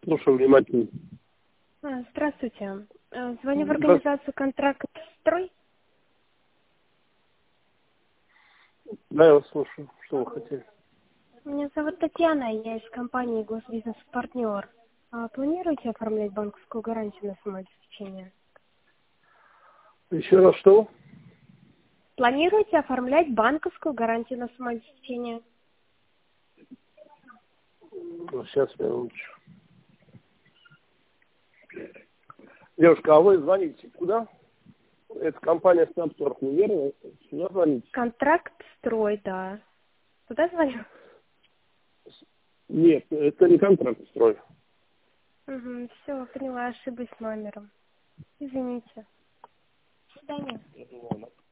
Слушаю внимательно. Здравствуйте. Звоню в организацию «Контракт Строй». Да, я вас слушаю. Что вы хотели? Меня зовут Татьяна, я из компании «Госбизнес-партнер». Планируете оформлять банковскую гарантию на самообеспечение? Еще раз что? Планируете оформлять банковскую гарантию на самообеспечение? Сейчас, минуточку. Девушка, а вы звоните куда? Это компания Снапторг, неверно? Сюда звоните? «Контракт Строй», да. Туда звоню? Нет, это не контракт строй. Угу, все, поняла, ошиблась номером. Извините. До свидания.